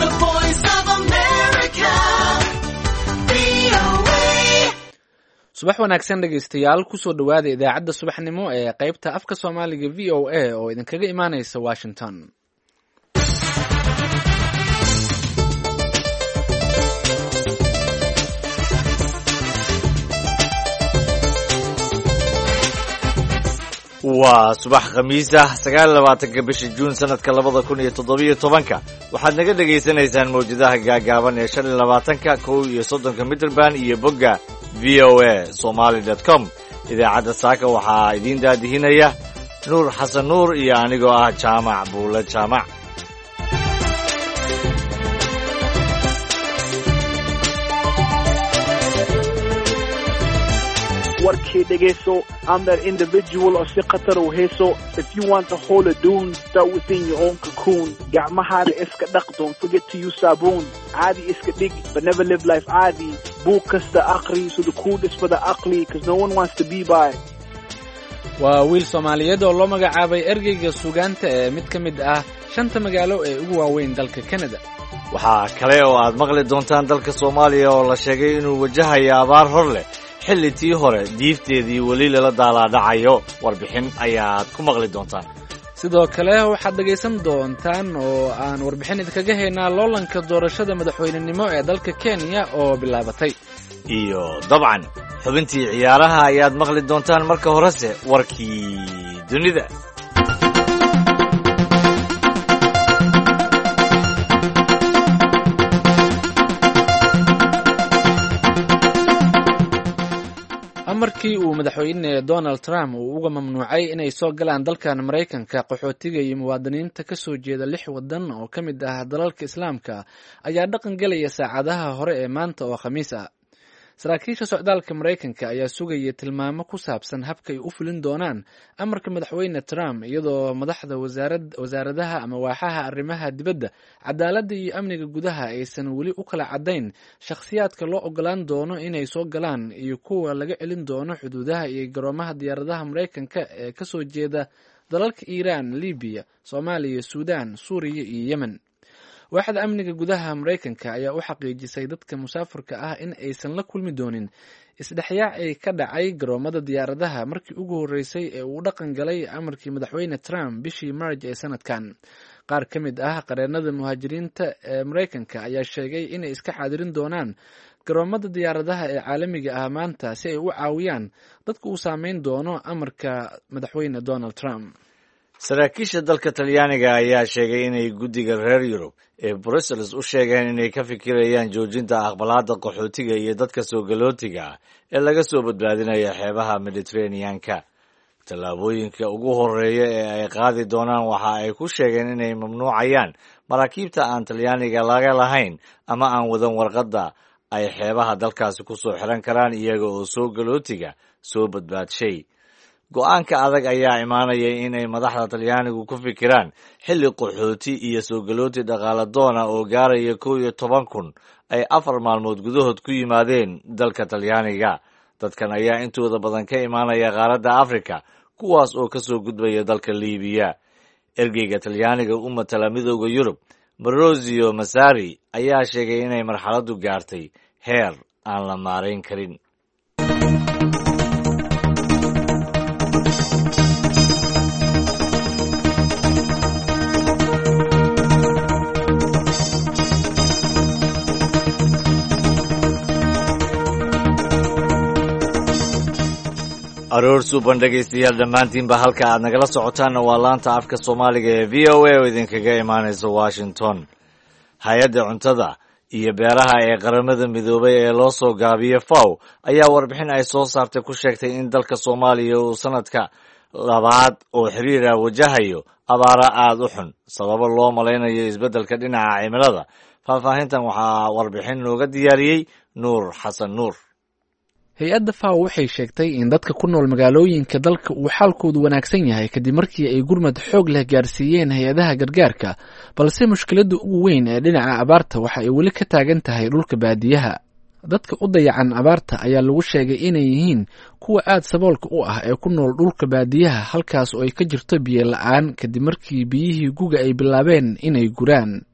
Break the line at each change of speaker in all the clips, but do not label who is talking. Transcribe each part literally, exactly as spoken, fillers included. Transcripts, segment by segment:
The Voice of America, V O A.
subax wanaagsan dhegaystayaal kusoo dhowaada idaacadda subaxnimo ee qaybta afka soomaaliga v o a oo idinkaga imaanaysa washington.
waa subax khamiis ah sagaal iyo labaatanka bisha juun sanadka labada kun iyo toddobiyo tobanka waxaad naga dhegaysanaysaan mawjadaha gaagaaban ee shan iyo labaatanka kow iyo soddonka mitrband iyo bogga v o a somaly dot com. idaacadda saaka waxaa idiin daadihinaya nuur xasan nuur iyo anigoo ah jaamac buule jaamac.
warkii dhegayso I'm that individual oo si khatar u hayso. If you want to hold a dune, start within your own cocoon. gacmahaada iska dhaq, don't forget to use saabuun. caadi iska dhig, but never live life caadi. buug kasta aqri, so the cool is for the aqli, because no one wants to be by.
waa wiil soomaaliyeed oo loo magacaabay ergeyga suugaanta ee mid ka mid ah shanta magaalo ee ugu waaweyn dalka Canada.
waxaa kale oo aad maqli doontaan dalka Soomaaliya oo la sheegay inuu wajahayo abaar hor leh xilli tii hore diifteedii weli lala daalaadhacayo. warbixin ayaad ku maqli doontaan.
sidoo kale waxaad dhegaysan doontaan oo aan warbixin idinkaga haynaa loolanka doorashada madaxweynenimo ee dalka Kenya oo bilaabatay.
iyo dabcan xubintii ciyaaraha ayaad maqli doontaan. marka horese warkii dunida.
markii uu madaxweyne Donald Trump uu uga mamnuucay inay soo galaan dalkan Mareykanka qaxootiga iyo muwaadiniinta ka soo jeeda lix wadan oo ka mid ah dalalka Islaamka ayaa dhaqan galaya saacadaha hore ee maanta oo Khamiis ah. saraakiisha socdaalka Mareykanka ayaa sugaya tilmaamo ku saabsan habka ay u fulin doonaan amarka madaxweyne Trump, iyadoo madaxda wasaarad wasaaradaha ama waaxaha arrimaha dibadda, cadaaladda iyo amniga gudaha aysan weli u kala cadayn shakhsiyaadka loo ogolaan doono inay soo galaan iyo kuwa laga celin doono xuduudaha iyo garoomaha diyaaradaha Mareykanka ee ka soo jeeda dalalka Iiraan, Libiya, Soomaaliya, Suudaan, Suuriya iyo Yemen. waaxda amniga gudaha Mareykanka ayaa u xaqiijisay dadka musaafirka ah in aysan la kulmi doonin isdhexyaac ay ka dhacay garoomada diyaaradaha markii ugu horeysay ee uu dhaqan galay amarkii madaxweyne Trump bishii March ee sanadkan. qaar ka mid ah qareenada muhaajiriinta ee Mareykanka ayaa sheegay inay iska xaadirin doonaan garoomada diyaaradaha ee caalamiga ah maanta si ay u caawiyaan dadka uu saameyn doono amarka madaxweyne Donald Trump.
saraakiisha dalka Talyaaniga ayaa sheegay inay guddiga reer Yurub ee Brussels u sheegeen inay ka fikirayaan joojinta aqbalaadda qaxootiga iyo dadka soo galootiga ah ee laga soo badbaadinaya xeebaha Mediterranean-ka. tallaabooyinka ugu horeeya ee ay qaadi doonaan waxa ay ku sheegeen inay mamnuucayaan maraakiibta aan Talyaaniga laga lahayn ama aan wadan warqadda ay xeebaha dalkaasi ku soo xiran karaan iyaga oo soo galootiga soo badbaadshay. go-aanka adag ayaa imaanaya inay madaxda Talyaanigu ku fikiraan xilli qaxooti iyo soo galooti dhaqaale doona oo gaaraya kow iyo toban kun ay afar maalmood gudahood ku yimaadeen dalka Talyaaniga. dadkan ayaa intooda badan ka imaanaya qaaradda Afrika, kuwaas oo ka soo gudbaya dalka Liibiya. ergeyga Talyaaniga u matala midowda Yurub, Maurizio Massari, ayaa sheegay inay marxaladdu gaartay heer aan la maarayn karin. aroor suuban dhegaystayaal dhammaantiinba halka aad nagala socotaanna waa laanta afka soomaaliga ee v o a oo idinkaga imaanaysa Washington. hay-adda cuntada iyo beeraha ee qaramada midoobay ee loo soo gaabiyo F A O ayaa warbixin ay soo saartay ku sheegtay in dalka Soomaaliya uu sanadka labaad oo xiriira wajahayo abaara aad u xun sababo loo malaynayo isbeddelka dhinaca cimilada. faahfaahintan waxaa warbixin looga diyaariyey Nuur Xasan Nuur.
hay-adda F A O waxay sheegtay in dadka ku nool magaalooyinka dalka uu xaalkoodu wanaagsan yahay kadib markii ay gurmad xoog leh gaarsiiyeen hay-adaha gargaarka, balse mushkiladda ugu weyn ee dhinaca abaarta waxa ay weli ka taagan tahay dhulka baadiyaha. dadka u dayacan abaarta ayaa lagu sheegay inay yihiin kuwa aad saboolka u ah ee ku nool dhulka baadiyaha, halkaas oo ay ka jirto biyo la-aan kadib markii biyihii guga ay bilaabeen inay guraan.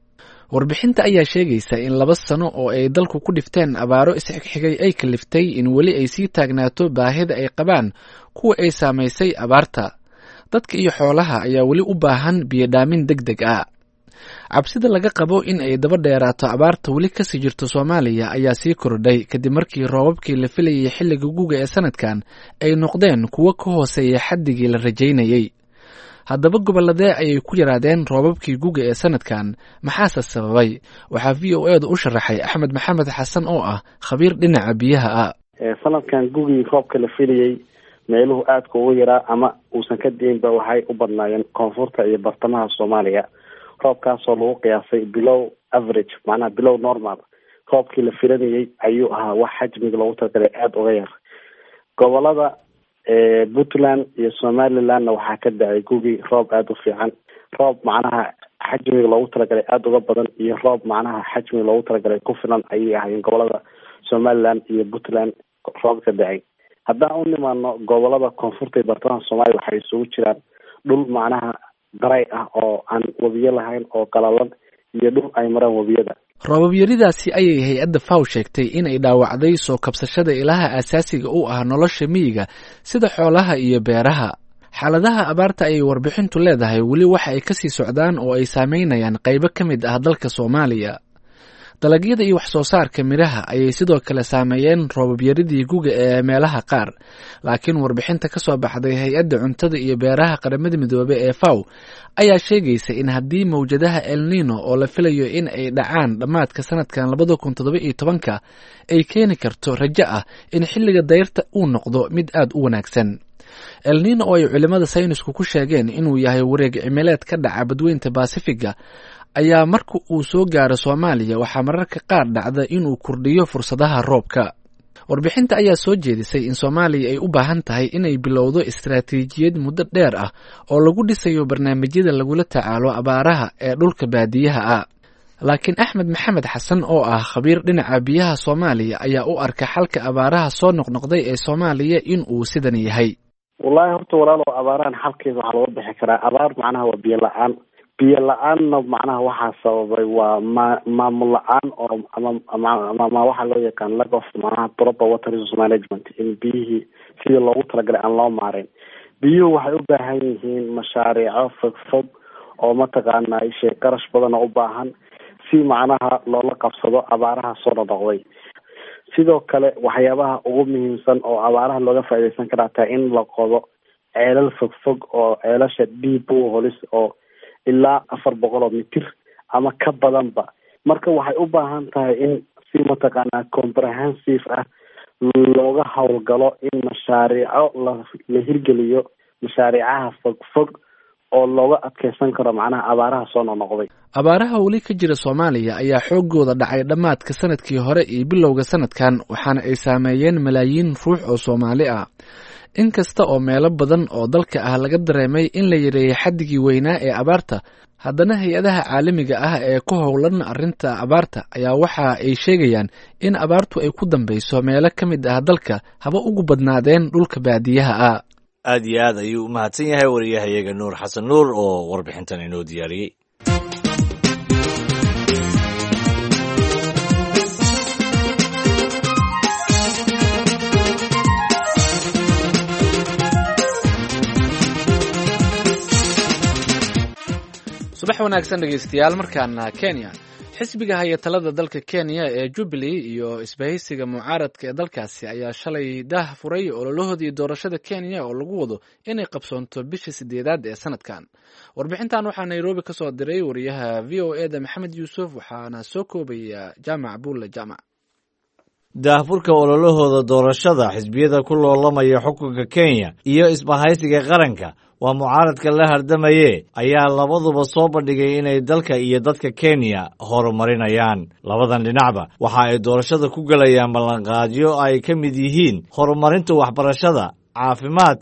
warbixinta ayaa sheegaysa in laba sano oo ay dalku ku dhifteen abaaro isxigxigay ay kaliftay in weli ay sii taagnaato baahida ay qabaan kuwa ay saamaysay abaarta. dadka iyo xoolaha ayaa weli u baahan biyodhaamin deg deg ah. cabsida laga qabo in ay daba dheeraato abaarta weli kasii jirto Soomaaliya ayaa sii kordhay kadib markii roobabkii la filayay xilliga guga ee sanadkan ay noqdeen kuwo ka hooseeya xaddigii la rajaynayay. haddaba gobolladee ayay ku yaraadeen roobabkii guga ee sanadkan, maxaase sababay? waxaa v o e da u sharaxay Axmed Maxamed Xasan oo ah khabiir dhinaca biyaha ah.
sanadkan gugii roobka la filayay meeluhu aadka ugu yaraa ama uusan ka diinba waxay u badnaayeen koonfurta iyo bartamaha Soomaaliya. roobkaasoo lagu qiyaasay below average, macnaha below normal. roobkii la filanayay ayuu ahaa wax xajmiga loogu talagalay aada uga yar. gobolada Puntland iyo Somalilandna waxaa ka dhacay gugii roob aada u fiican, roob macnaha xajmiga loogu talagalay aada uga badan iyo roob macnaha xajmiga loogu talagalay ku filan ayay ahaayeen gobolada Somaliland iyo Puntland roob ka dhacay. haddaan u nimaano gobolada koonfurta iyo bartamaha Soomaaliya waxay isugu jiraan dhul macnaha daray ah oo aan wabiyo lahayn oo qalalan iyo dhul ay maraan wabiyada.
roobab yaridaasi ayay hay-adda F A W sheegtay in ay dhaawacday soo kabsashada ilaha asaasiga u ah nolosha miyiga sida xoolaha iyo beeraha. xaaladaha abaarta ayay warbixintu leedahay weli waxa ay kasii socdaan oo ay saameynayaan qaybo ka mid ah dalka Soomaaliya. dalagyada iyo wax soo saarka miraha ayay sidoo kale saameeyeen roobab yaridii guga ee meelaha qaar, laakiin warbixinta ka soo baxday hay-adda cuntada iyo beeraha qaramada midoobay ee F A W ayaa sheegaysa in haddii mawjadaha El Nino oo la filayo in ay dhacaan dhammaadka sanadkan labada kun toddoba iyo tobanka ay keeni karto rajo ah in xilliga dayrta uu noqdo mid aada u wanaagsan. El Nino oo ay culimada saynisku ku sheegeen inuu yahay wareeg cimileed ka dhaca badweynta Basifiga ayaa marka uu soo gaaro Soomaaliya waxaa mararka qaar dhacda inuu kordhiyo fursadaha roobka. warbixinta ayaa soo jeedisay in Soomaaliya ay u baahan tahay inay bilowdo istaraatiijiyad muddo dheer ah oo lagu dhisayo barnaamijyada lagula tacaalo abaaraha ee dhulka baadiyaha ah. laakiin Axmed Maxamed Xasan oo ah khabiir dhinaca biyaha Soomaaliya ayaa u arka xalka abaaraha soo noqnoqday ee Soomaaliya in uu sidan yahay.
wallahi horta walaalo abaarahan xalkeeda waxaa looga bixi karaa. abaar macnaha waa biyo la-aan. biyo la-aanna macnaha waxaa sababay waa ma maamul la-aan oo ama ama waxaa loo yaqaan lack of macnaha proper water resource management, in biyihii sidii loogu talagalay aan loo maareyn. biyuhu waxay u baahan yihiin mashaariico fogfog oo mataqaanaa shay qarash badan oo u baahan si macnaha loola qabsado abaaraha soo noqnoqday. sidoo kale waxyaabaha ugu muhiimsan oo abaaraha looga faa'iidaysan karaa taa in la qodo ceelal fogfog oo ceelasha deep holis oo ilaa afar boqol oo mitir ama ka badanba. marka waxay u baahan tahay in si mataqaanaa comprehensive ah looga howlgalo in mashaariico la la hirgeliyo, mashaariicaha fogfog oo looga adkeysan karo macnaha abaaraha soo noqnoqday.
abaaraha weli ka jira Soomaaliya ayaa xoogooda dhacay dhammaadka sanadkii hore iyo bilowga sanadkan, waxaana ay saameeyeen malaayiin ruux oo Soomaali ah. inkasta oo meelo badan oo dalka ah laga dareemay in la yareeyay xaddigii weynaa ee abaarta, haddana hay-adaha caalamiga ah ee ku howlan arrinta abaarta ayaa waxa ay sheegayaan in abaartu ay ku dambeyso meelo ka mid ah dalka, haba ugu badnaadeen dhulka baadiyaha ah.
aad iyo aad ayuu u mahadsan yahay wariyahayaga Nuur Xasan Nuur oo warbixintan inoo diyaariyey.
subax wanaagsan dhegeystayaal. markaana Kenya, xisbiga haya talada dalka Kenya ee Jubilee iyo isbahaysiga mucaaradka ee dalkaasi ayaa shalay daah furay ololahoodii doorashada Kenya oo lagu wado inay qabsoonto bisha sideedaad ee sanadkan. warbixintan waxaa Nairobi ka soo diray wariyaha V O E da Maxamed Yuusuf, waxaana soo koobaya Jaamac Bulle Jaamac.
daahfurka ololahooda doorashada xisbiyada ku loolamaya xukunka Kenya iyo isbahaysiga qaranka waa mucaaradka la hardamaye ayaa labaduba soo bandhigay inay dalka iyo dadka Kenya horumarinayaan. labadan dhinacba waxa ay doorashada ku galayaan ballanqaadyo ay ka mid yihiin horumarinta waxbarashada, caafimaadka,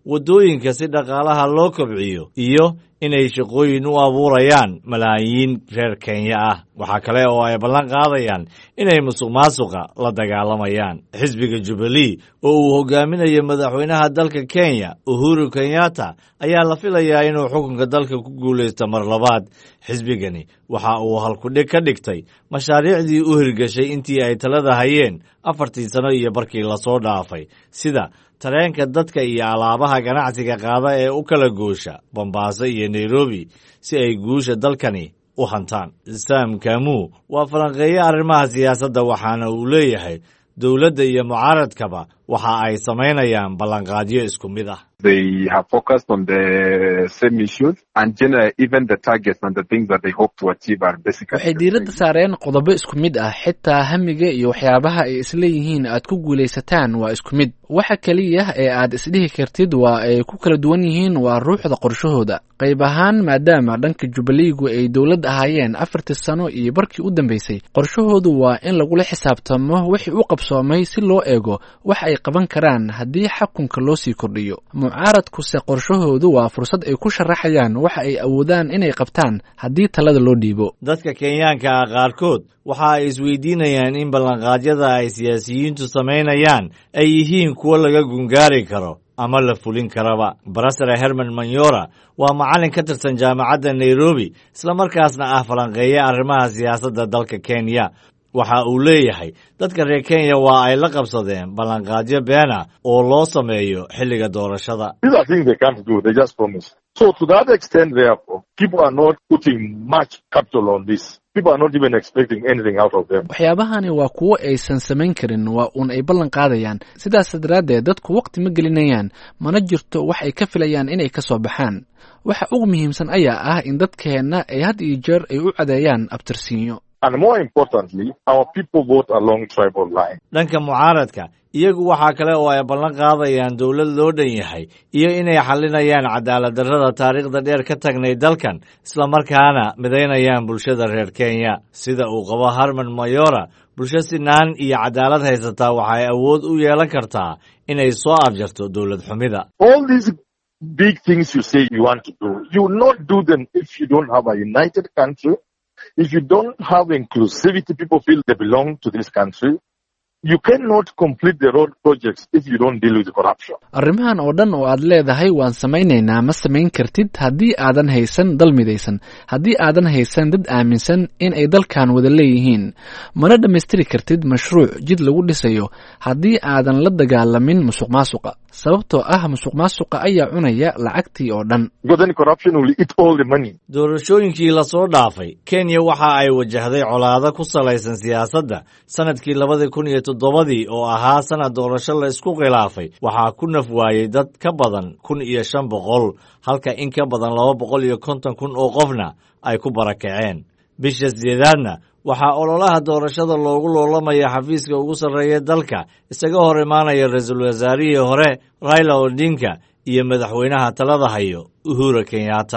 waddooyinka si dhaqaalaha loo kobciyo iyo inay shaqooyin u abuurayaan malaayiin reer Kenya ah. Waxaa kale oo ay ballan qaadayaan inay musuqmaasuqa la dagaalamayaan. Xisbiga Jubilee oo uu hogaaminayo madaxweynaha dalka Kenya Uhuru Kenyatta ayaa la filayaa inuu xukunka dalka ku guuleysto mar labaad. Xisbigani waxa uu halkudhig ka dhigtay mashaariicdii u hirgashay intii ay talada hayeen afartii sano iyo barkii lasoo dhaafay, sida tareenka dadka iyo alaabaha ganacsiga qaada ee u kala goosha Mombasa iyo Nairobi si ay guusha dalkani u hantaan. Sam Kamu waa falanqeeye arrimaha siyaasadda, waxaana uu leeyahay dowladda iyo mucaaradkaba waxa ay samaynayaan ballanqaadyo isku mid ah.
They have focused on the same issues and generally even the targets and the things that they hope to achieve are basically.
Waxay diiradda saareen qodobo isku mid ah, xitaa hamiga iyo waxyaabaha ay isleeyihiin aad ku guulaysataan waa isku mid. Waxa kaliya ee aad isdhihi kartid waa ay ku kala duwan yihiin waa ruuxda qorshahooda. Qayb ahaan maadaama dhanka Jubileegu ay dowlad ahaayeen afartii sano iyo barkii u dambeysay, qorshahoodu waa in lagula xisaabtamo wixii u qabsoomay si loo eego wax ay qaban karaan haddii xukunka loo sii kordhiyo. mucaaradkuse qorshahoodu waa fursad ay ku sharaxayaan waxa ay awoodaan inay qabtaan haddii talada loo dhiibo.
Dadka Kenyaanka ah qaarkood waxa ay isweydiinayaan in ballanqaadyada ay siyaasiyiintu samaynayaan ay yihiin kuwo laga gungaari karo ama la fulin karaba. Barasare Herman Manyora waa macallin ka tirsan jaamacadda Nairobi, isla markaasna ah falanqeeye arrimaha siyaasadda dalka Kenya. Waxa uu leeyahay dadka reer Kenya waa ay la qabsadeen ballanqaadyo beena oo loo sameeyo xilliga doorashada.
These are things they can't do, they just promise. So to that extent, therefore, people are not putting much capital on this. People are not even expecting anything out of them.
Waxyaabahani waa kuwo aysan samayn karin, waa uun ay ballan qaadayaan. Sidaas daraaddeed dadku waqti ma gelinayaan, mana jirto wax ay ka filayaan inay ka soo baxaan. Waxa ugu muhiimsan ayaa ah in dadkeena ay had iyo jeer ay u cadeeyaan abtirsiinyo.
And more importantly, our people vote along tribal line.
Dhanka mucaaradka iyagu waxa kale oo ay ballan qaadayaan dawlad loo dhan yahay iyo inay xalinayaan cadaalad darrada taariikhda dheer ka tagnay dalkan, isla markaana midaynayaan bulshada reer Kenya. Sida uu qabo Herman Manyora, bulsho sinaan iyo cadaalad haysataa waxay awood u yeelan kartaa inay soo afjarto dawlad xumida.
All these big things you say you want to do, you will not do them if you don't have a united country. If you don't have inclusivity, people feel they belong to this country. You cannot complete the road projects if you don't deal with corruption.
Arrimahan oo dhan oo aad leedahay waan samaynaynaa ma samayn kartid haddii aadan haysan dal midaysan, haddii aadan haysan dad aaminsan in ay dalkan wada leeyihiin. Mana dhammaystiri kartid mashruuc jid lagu dhisayo haddii aadan la dagaalamin musuqmaasuqa. Sababtoo ah musuqmaasuqa ayaa cunaya lacagtii oo dhan.
Because then corruption will eat all the money.
Doorashooyinkii la soo dhaafay, Kenya waxa ay wajahday colaado ku salaysan siyaasadda. Sanadkii labada kun iyo toddobadii oo ahaa sanad doorasho la isku khilaafay, waxaa ku naf waayay dad ka badan kun iyo shan boqol, halka in ka badan laba boqol iyo konton kun oo qofna ay ku barakaceen. Bisha sideedaadna waxaa ololaha doorashada loogu loolamaya xafiiska ugu sarreeya dalka, isaga hor imaanaya ra'iisul wasaarihii hore Raila Odinga iyo madaxweynaha talada hayo Uhuru Kenyatta.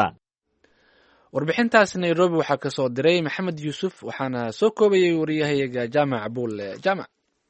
Warbixintaas Nairobi waxaa ka soo diray Maxamed Yuusuf, waxaana soo koobayay wariyahayaga Jaamac Buule. Jaamac.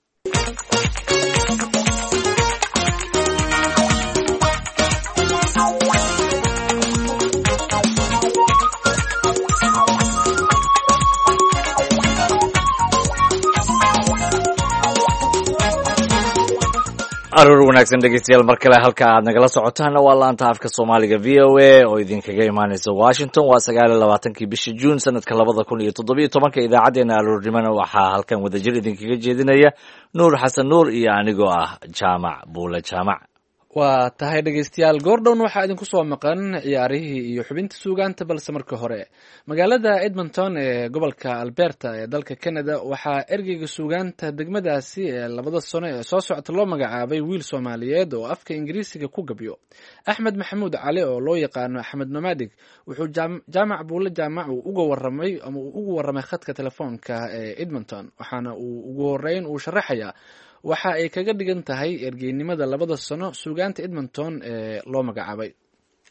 aroor wanaagsan dhegeystayaal, mar kale halka aad nagala socotaana waa laanta afka Soomaaliga V O A oo idinkaga imaanaysa Washington. Waa sagaal iyo labaatankii bishii June sanadka labada kun iyo toddobiyo tobanka. idaacadeena aroornimana waxaa halkan wadajir idinkaga jeedinaya Nuur Xasan Nuur iyo anigoo ah Jaamac Buule Jaamac.
waa tahay dhegeystayaal, goordhown waxaa idinku soo maqan ciyaarihii iyo xubinta suugaanta, balse marka hore magaalada Edmonton ee gobolka Alberta ee dalka Canada waxaa ergeyga suugaanta degmadaasi ee labada sano ee soo socota loo magacaabay wiil Soomaaliyeed oo afka Ingiriisiga ku gabyo. Axmed Maxamuud Cali oo loo yaqaano Axmed Nomadic wuxuu Jaamac Buule Jaamac uga waramay ama uu ugu waramay khadka telefoonka ee Edmonton, waxaana uu ugu horeyn uu sharaxayaa waxa ay kaga dhigan tahay ergeynimada labada sano suugaanta Edmonton ee loo magacaabay.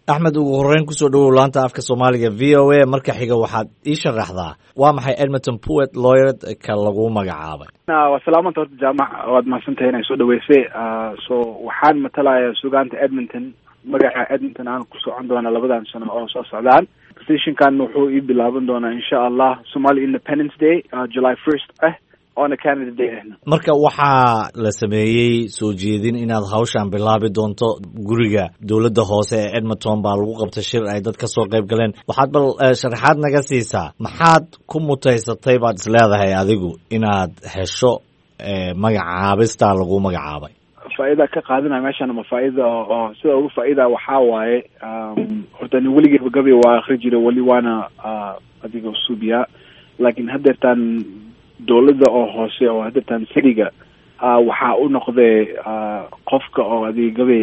axmed ugu horreyn kusoo dhowow laanta afka soomaaliga v o a marka xiga waxaad ii sharaxdaa waa maxay edmonton poet lawyered ka lagu magacaabay
waa salaamanta horta jaamac waad mahadsantahay inay soo dhaweysay so waxaan matalayaa sugaanta edmonton magaca edmonton aan ku socon doona labadan sano oo soo socdaan positionkan wuxuu ii bilaaban doonaa insha allah Somali Independence Day uh, July first ah oona Canada Day ahna
marka waxaa la sameeyey soo jeedin inaad hawshan bilaabi doonto guriga dowladda hoose ee Edmonton baa lagu qabtay shir ay dad ka soo qayb galeen waxaad bal uh, sharaxaad naga siisaa maxaad ku mutaysatay baad isleedahay adigu inaad hesho uh, magacaabista lagu magacaabay
faa'iida ka qaadanaya meeshan ama faa'iida oo sida ugu faa'iida waxaa waaye horta ni weligeyba gabi waa akhri jiray weli waana adiga suubiya laakiin haddeertaan dowladda oo hoose oo haddeertaan siriga waxaa u noqday qofka oo adiga gabi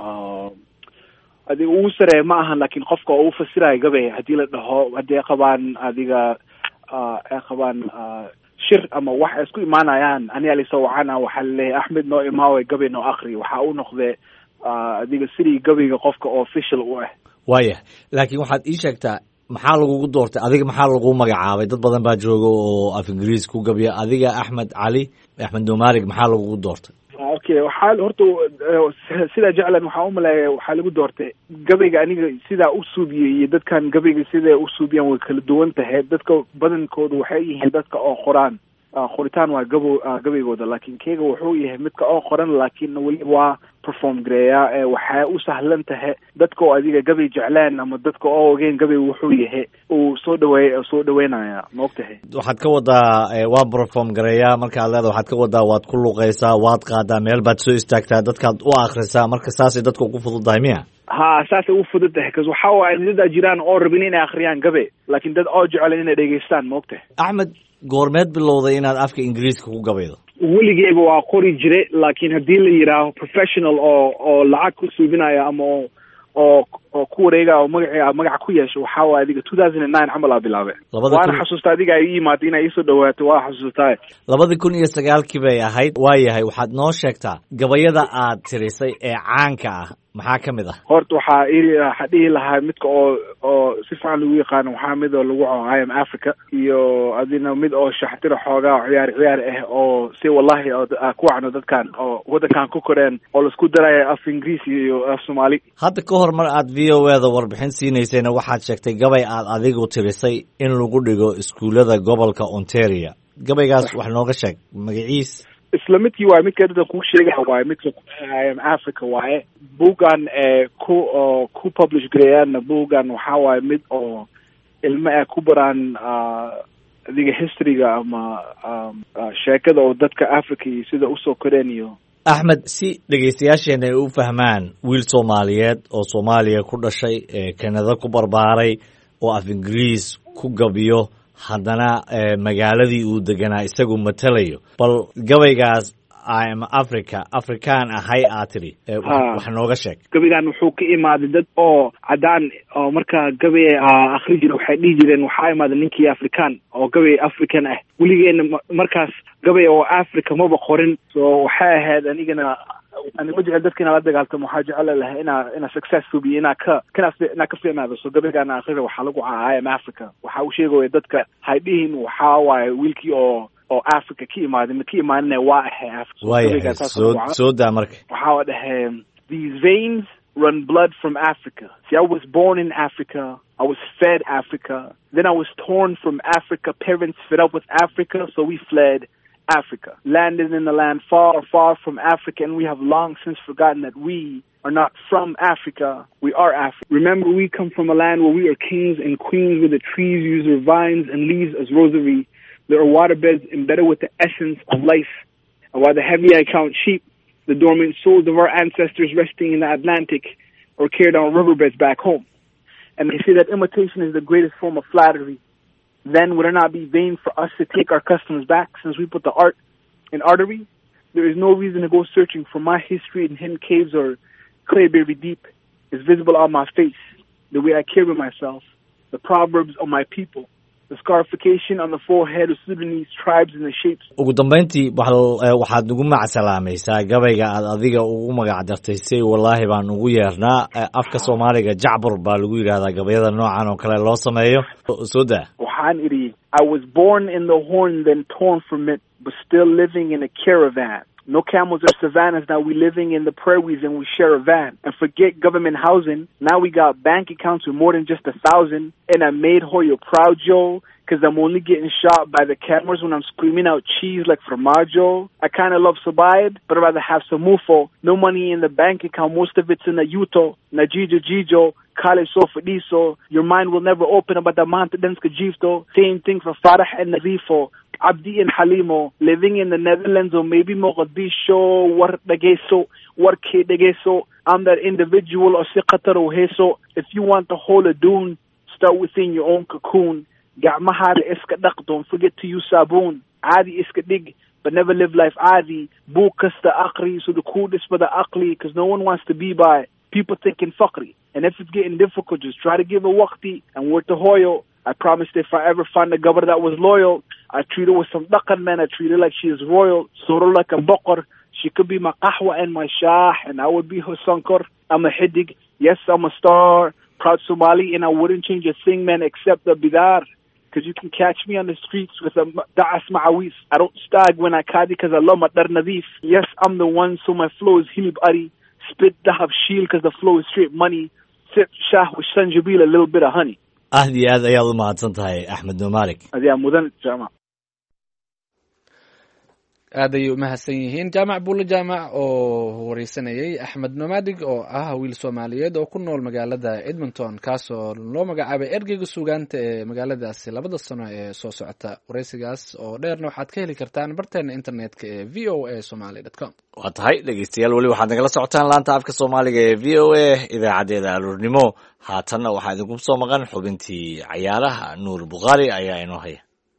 adiga ugu sareeya ma ahan laakiin qofka oo u fasiraya gabi haddii la dhaho haddii ay qabaan adiga ay qabaan shir ama wax ay isku imaanayaan aniga lisoo wacana waxaa laleeyahay axmed noo imaawe gabi noo akri waxaa u noqday adiga sidii gabiga qofka oo official u ah
waaya laakiin waxaad ii sheegtaa maxaa lagugu doortay adiga maxaa lagu magacaabay dad badan baa jooga oo af ingiriis ku gabiya adiga axmed cali axmed numarig maxaa lagugu doortay
okay waxaa horta sidaa jeclan waxaa umaleeya waxaa lagu doortay gabayga aniga sidaa u suubiyey iyo dadkan gabayga siday u suubiyaan way kala duwan tahay dadka badankooda waxay yihiin dadka oo qoraan qoritaan waa gabo gabaygooda laakiin keega wuxuu yahay midka oo qoran laakiin weli waa perform gareeya waxay u sahlan tahay dadka oo adiga gabay jeclaan ama dadka oo ogeen gabay wuxuu yahay uu soo dhaweey soo dhaweynaya ma ogtahay
waxaad ka wadaa waa perform gareeya markaad leedahay waxaad ka wadaa waad ku luqaysaa waad qaadaa meel baad soo istaagtaa dadkaad u akhrisaa marka saasay dadka ugu fududahay miya
ha saasay ugu fududahay kas waxaa waaye dad jiraan oo rabin inay akhriyaan gabay laakiin dad oo jecel inay dhegeystaan ma ogtahay
axmed goormeed bilowday inaad afka ingiriiska ku gabaydo
weligeyba waa qori jiray laakiin haddii la yidhaaho professional oo oo lacag ku suubinaya ama oo oo oo ku wareega oo magaca magaca ku yeesho waxaa waaye adiga two thousand and nine camal aa bilaabe waana xasuusta adiga ay ii imaatay inay iisoo dhawaato waa xasuustaa
labadii kun iyo sagaalkii bay ahayd waayahay waxaad noo sheegtaa gabayada aad tirisay ee caanka ah maxaa ka mid ah
horta waxaa ii waxaa dhihi lahaa midka oo oo si fiican lagu yaqaano waxaa mid oo lagu I am Africa iyo adina mid oo shaxtira xoogaa ciyaar ciyaar ah oo si wallahi oo ku wacno dadkan oo wadankan ku koreen oo laisku daraya af ingiriisi iyo af Soomaali
hadda ka hor mar aad v o a da warbixin siinaysayna waxaad sheegtay gabay aad adigu tirisay in lagu dhigo iskuulada gobolka Ontario gabaygaas wax nooga sheeg magaciis
isla midkii waaye midka dadka kuu sheegaya waaye midka I am Africa waaye buugan ee ku oo ku publish gareeyaan buugan waxaa waaye mid oo ilmo ay ku baraan adiga historyga ama sheekada oo dadka Africa iyo sida usoo koreen iyo
axmed si dhegaystayaasheena ay u fahmaan wiil soomaaliyeed oo soomaaliya ku dhashay ee Canada ku barbaaray oo af ingiriis ku gabiyo haddana magaaladii uu deganaa isagu matalayo bal gabaygaas I am Africa Afrikaan ahay aad tiri wax nooga sheeg
gabaygan wuxuu ka imaaday dad oo cadaan oo markaa gabay akhri jira waxay dhihi jireen waxaa imaaday ninkii Afrikaan oo gabay African ah weligeena markaas gabay oo Africa maba qorin so waxay ahayd anigana أنا وجه عدتك أنا لدى قالت محاجة على لها إنا إنا successful بي إنا ك كنا إنا كفي ما بس وقبل أنا آخره وحلقوا على I am Africa وحاوشي جو عدتك هايبين وحاوا ويلكي أو أو أفريقيا كي ما ذي كي ما إنه واحد
واحد سود سود أمريكا
وحاوا ده these veins run blood from Africa. See, I was born in Africa. I was fed Africa. Then I was torn from Africa. Parents fed up with Africa, so we fled Africa. Landed in the land far, far from Africa, and we have long since forgotten that we are not from Africa. We are Africa. Remember, we come from a land where we are kings and queens, where the trees use their vines and leaves as rosary. There are waterbeds embedded with the essence of life. And while the heavy I count sheep, the dormant souls of our ancestors resting in the Atlantic or carried on riverbeds back home. And they say that imitation is the greatest form of flattery. Then would it not be vain for us to take our customs back since we put the art in artery? There is no reason to go searching for my history in hidden caves or clay buried deep. It's visible on my face, the way I carry myself, the proverbs of my people, the scarification on the forehead of Sudanese tribes and the shapes.
ugu dambeyntii waxaad ugu macsalaamaysaa gabayga aad adiga ugu magac dartay say wallaahi baan ugu yeernaa afka Soomaaliga jacbur baa lagu yiraahdaa gabayada noocan oo kale loo sameeyo soo daa
waxaan iri I was born in the horn then torn from it but still living in a caravan. No camels or savannas, now we living in the prairies and we share a van. And forget government housing, now we got bank accounts with more than just a thousand. And I made Hoyo proud, Joe, cause I'm only getting shot by the cameras when I'm screaming out cheese like formaggio. I kinda love Sabayad, but I'd rather have some mufo. No money in the bank account, most of it's in the Yuto. Najijo Jijo, Kale Sofadiso. Your mind will never open about the Manta Denska Jifto. Same thing for Farah and Nazifo. Abdi and Halimo, living in the Netherlands or maybe Mogadisho, War Dageso, War K Dageso. I'm that individual or Siqatar or Heso. If you want the whole of dune, start within your own cocoon. Ga'mahar iska daq, don't forget to use sabun. Adi iska dig, but never live life adi. Bukas the akri, so the coolest for the akli, cause no one wants to be by people thinking fakri. And if it's getting difficult, just try to give a waqti and work the hoyo. I promised if I ever find a governor that was loyal, I treat her with some daqan, man. I treat her like she is royal, sort of like a baqar. She could be my qahwa and my shah, and I would be her sankar. I'm a hidig. Yes, I'm a star. Proud Somali, and I wouldn't change a thing, man, except the bidar. Cause you can catch me on the streets with a da'as ma'awis. I don't stag when I kadi cause I love my dar nadif. Yes, I'm the one, so my flow is hilib ari. Spit dahab shield cause the flow is straight money. Sip shah with sanjabil, a little bit of honey.
aad iyo aad ayaad u mahadsan tahay Axmed Numaalik.
Adiga mudan jaamac.
aad ayay u mahadsan yihiin jaamac buule jaamac oo wareysanayay Axmed Numaalik oo ah wiil Soomaaliyeed oo ku nool magaalada Edmonton kaasoo loo magacaabay ergeyga suugaanta ee magaaladaasi labada sano ee soo socota. wareysigaas oo dheerna waxaad ka heli kartaan barteena internetka ee v o a somali dot com.
waa tahay dhegeystayaal weli waxaad nagala socotaan laanta afka Soomaaliga ee v o a idaacadeeda aroornimo. haatanna waxaa idinku soo maqan xubintii ciyaaraha. Nuur Bukhari ayaa inoo haya.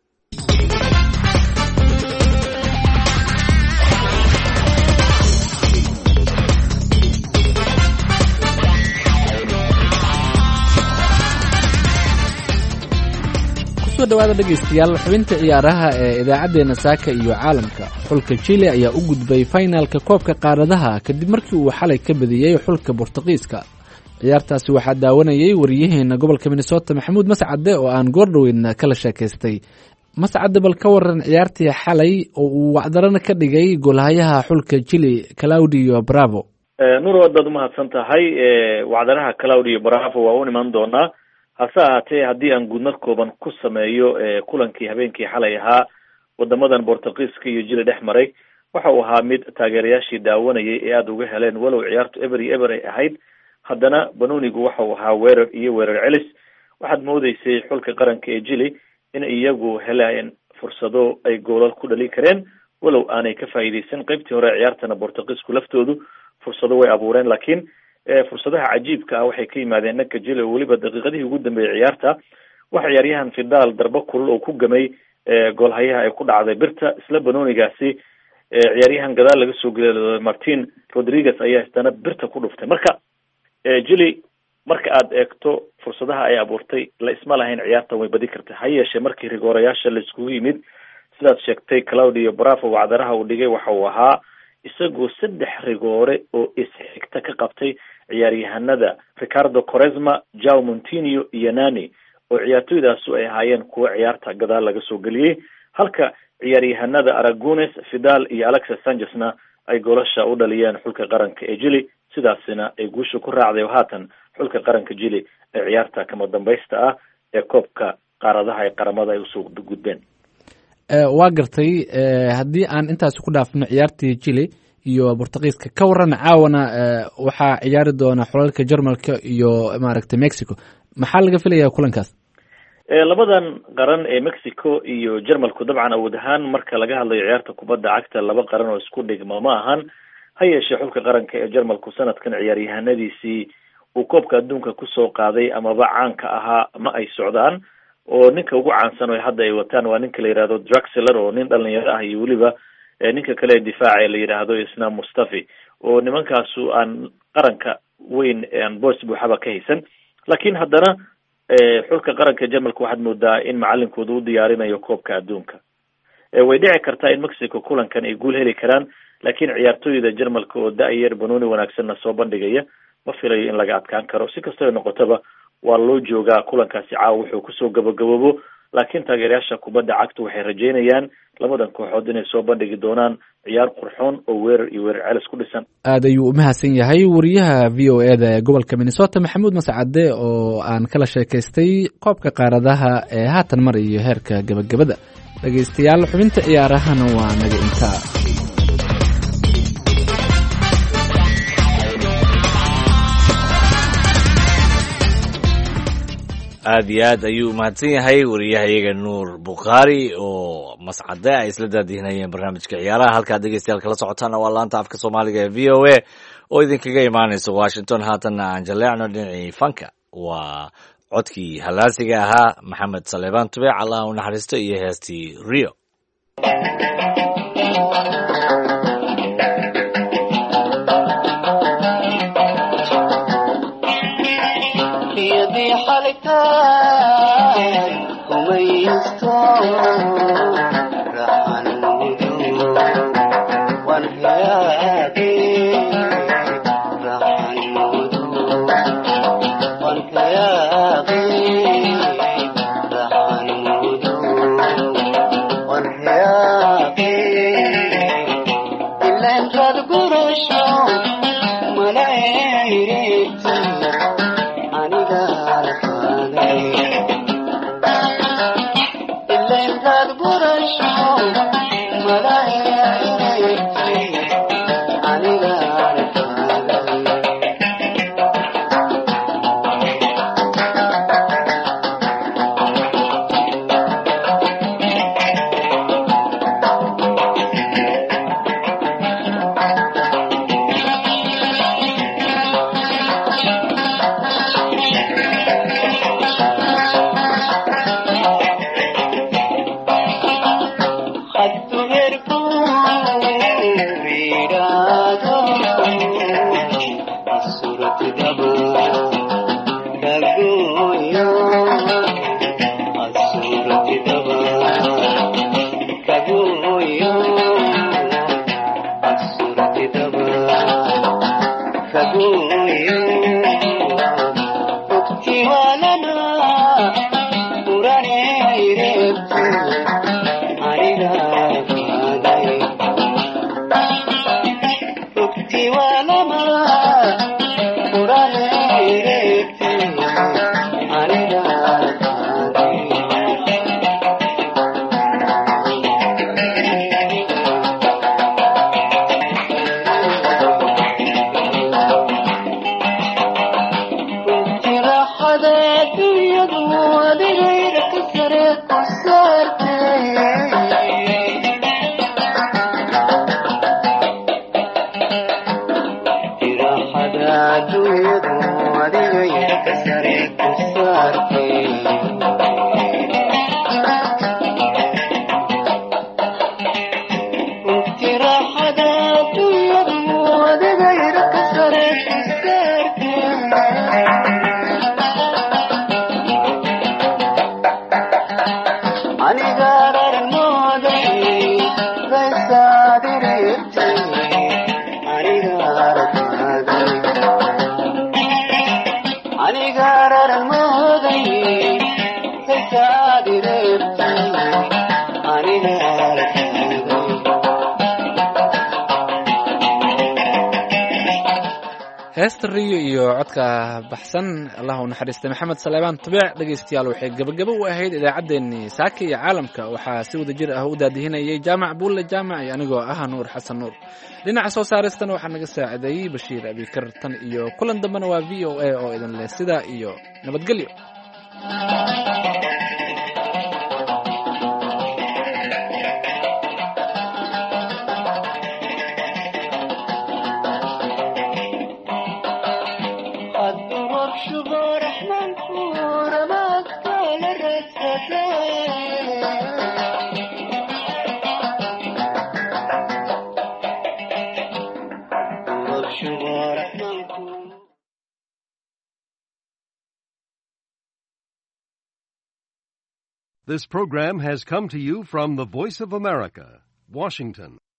kusoo dhawaada dhegeystayaal xubinta ciyaaraha ee idaacadeena saaka iyo caalamka. xulka Chile ayaa u gudbay finalka koobka qaaradaha kadib markii uu xalay ka badiyay xulka Boortaqiiska. ciyaartaasi waxaa daawanayay wariyaheena gobolka Minnesota Maxamuud Mascade oo aan goordhoweyn kala sheekaystay. Mascade, bal ka waran ciyaartii xalay oo uu wacdarana ka dhigay goolhayaha xulka Chile Claudio Bravo.
nuur wadaad umahadsan tahay. wacdaraha Claudio Bravo waa u iman doonaa, hase ahaatee haddii aan guudmar kooban ku sameeyo kulankii habeenkii xalay ahaa wadamadan Boortaqiiska iyo Chile dhex maray, waxa uu ahaa mid taageerayaashii daawanayay ee aada uga heleen walow ciyaartu eber iyo eber ay ahayd. haddana banonigu waxa uu ahaa weerar iyo weerar celis. waxaad moodeysay xulka qaranka ee Chile in iyagu helayeen fursado ay goolal ku dhali kareen walow aanay ka faa'iideysan qaybtii hore ciyaartana Boortaqiisku laftoodu fursado way abuureen, laakiin fursadaha cajiibka ah waxay ka yimaadeen dhanka Chile oo weliba daqiiqadihii ugu dambeeyay ciyaarta waxa ciyaaryahan Fidal darbo kulul oo ku gamay goolhayaha ay ku dhacday birta. isla banonigaasi ciyaaryahan gadaal laga soo geliyay Martin Rodriguez ayaa istana birta ku dhuftay. marka Chile marka aad eegto fursadaha ay abuurtay la isma lahayn ciyaarta way badi kartay. ha yeeshee markii rigoorayaasha la iskugu yimid sidaad sheegtay Claudio Bravo wacdaraha uu dhigay waxa uu ahaa isagoo saddex rigoore oo isxigta ka qabtay ciyaaryahanada Ricardo Quaresma, Joao Montinho iyo Nani oo ciyaartoydaasu ay ahaayeen kuwa ciyaarta gadaal laga soo geliyey, halka ciyaaryahanada Aragones, Fidal iyo Alexis Sanchezna ay goolasha u dhaliyeen xulka qaranka ee Chile, sidaasina ay guusha ku raacday haatan xulka qaranka Chile ee ciyaarta kama dambaysta ah ee koobka qaaradaha ee qaramada ay usoo gudbeen.
waa gartay. haddii aan intaas ku dhaafno ciyaartii Chile iyo Boortaqiiska, ka waran caawana waxaa ciyaari doona xulalka Jarmalka iyo maaragtay Mexico. maxaa laga filayaa kulankaas?
labadan qaran ee Mexico iyo Jarmalku dabcan awood ahaan marka laga hadlayo ciyaarta kubadda cagta laba qaran oo isku dhigma ma ahan. ha yeeshee xulka qaranka ee Jarmalku sanadkan ciyaaryahanadiisii uu koobka adduunka kusoo qaaday amaba caanka ahaa ma ay socdaan, oo ninka ugu caansan oo hadda ay wataan waa ninka la yiraahdo Draxler oo nin dhalinyaro ah iyo weliba ninka kale ee difaaca la yiraahdo Islam Mustafi oo nimankaasu aan qaranka weyn aan boos buuxaba ka haysan. laakiin haddana xulka qaranka Jarmalka waxaad moodaa in macalinkoodu u diyaarinayo koobka adduunka. way dhici kartaa in Mexico kulankan ay guul heli karaan, laakiin ciyaartooyda Jarmalka oo da-yar banooni wanaagsanna soo bandhigaya ma filayo in laga adkaan karo. si kastoo noqotaba waa loo joogaa kulankaasi caawa wuxuu kusoo gabagaboobo, laakiin taageerayaasha kubadda cagta waxay rajeynayaan labadan kooxood inay soo bandhigi doonaan ciyaar qurxoon oo weerar iyo weerar celis ku dhisan.
aad ayuu u mahadsan yahay wariyaha v o e da ee gobolka Minnesota Maxamuud Mascade oo aan kala sheekaystay koobka qaaradaha ee haatan mar iyo heerka gabagabada. dhegeystayaal xubinta ciyaarahana waa naga intaa.
aad iyo aad ayuu umahadsan yahay wariyahayaga nuur bukhaari oo mascade ay isla daadihinayeen barnaamijka ciyaaraha. halkaad dhegeystayaal kala socotaana waa laanta afka soomaaliga ee v o a oo idinkaga imaanaysa Washington. haatanna aan jaleecno dhinacii fanka, waa codkii halaasiga ahaa maxamed saleebaan tubeec, allah u naxariisto, iyo heestii Rio.
heesta Rio iyo codka baxsan allah u naxariistay maxamed saleebaan tubeec. dhegeystayaal waxay gabagabo u ahayd idaacaddeenii saaka iyo caalamka. waxaa si wada jir ah u daadihinayay jaamac buulle jaamac iyo anigoo ah nuur xasan nuur. dhinaca soo saaristana waxaa naga saaciday bashiir abikar. tan iyo kulan dambena waa v o a oo idin leh sidaa iyo nabadgelyo.
This program has come to you from the Voice of America, Washington.